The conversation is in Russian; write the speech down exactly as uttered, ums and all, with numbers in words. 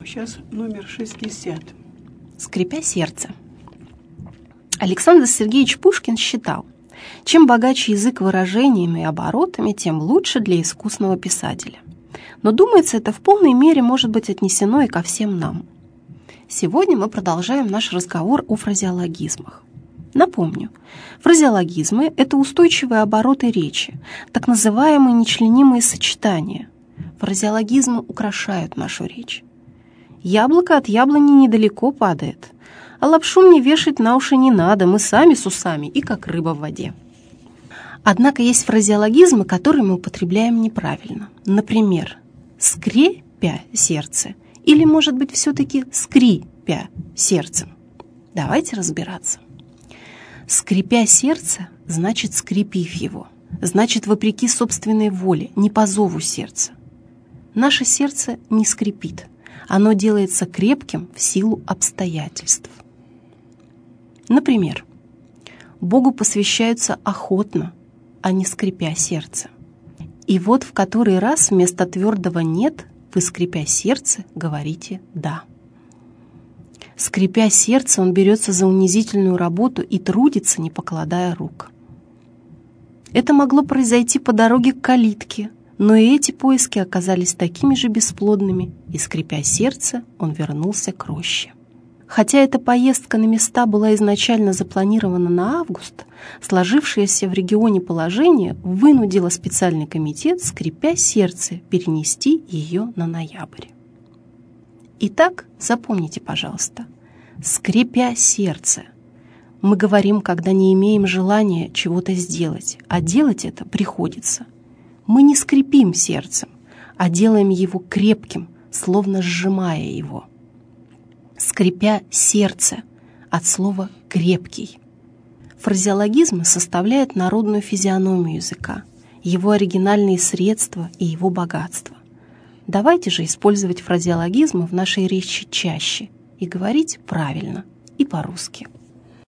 Сейчас номер шестьдесят. Скрипя сердце. Александр Сергеевич Пушкин считал, чем богаче язык выражениями и оборотами, тем лучше для искусного писателя. Но, думается, это в полной мере может быть отнесено и ко всем нам. Сегодня мы продолжаем наш разговор о фразеологизмах. Напомню, фразеологизмы – это устойчивые обороты речи, так называемые нечленимые сочетания. Фразеологизмы украшают нашу речь. Яблоко от яблони недалеко падает, а лапшу мне вешать на уши не надо, мы сами с усами и как рыба в воде. Однако есть фразеологизмы, которые мы употребляем неправильно. Например, «скрепя сердце» или, может быть, все-таки «скрипя сердцем». Давайте разбираться. «Скрипя сердце» значит скрепив его, значит вопреки собственной воле, не по зову сердца. Наше сердце не скрипит, оно делается крепким в силу обстоятельств. Например, Богу посвящаются охотно, а не скрипя сердце. И вот в который раз вместо твердого «нет» вы, скрипя сердце, говорите «да». Скрипя сердце, он берется за унизительную работу и трудится, не покладая рук. Это могло произойти по дороге к калитке, но и эти поиски оказались такими же бесплодными, и, скрипя сердце, он вернулся к роще. Хотя эта поездка на места была изначально запланирована на август, сложившееся в регионе положение вынудило специальный комитет, скрипя сердце, перенести ее на ноябрь. Итак, запомните, пожалуйста, скрипя сердце. Мы говорим, когда не имеем желания чего-то сделать, а делать это приходится. Мы не скрипим сердцем, а делаем его крепким, словно сжимая его. Скрипя сердце от слова «крепкий». Фразеологизмы составляют народную физиономию языка, его оригинальные средства и его богатство. Давайте же использовать фразеологизмы в нашей речи чаще и говорить правильно и по-русски.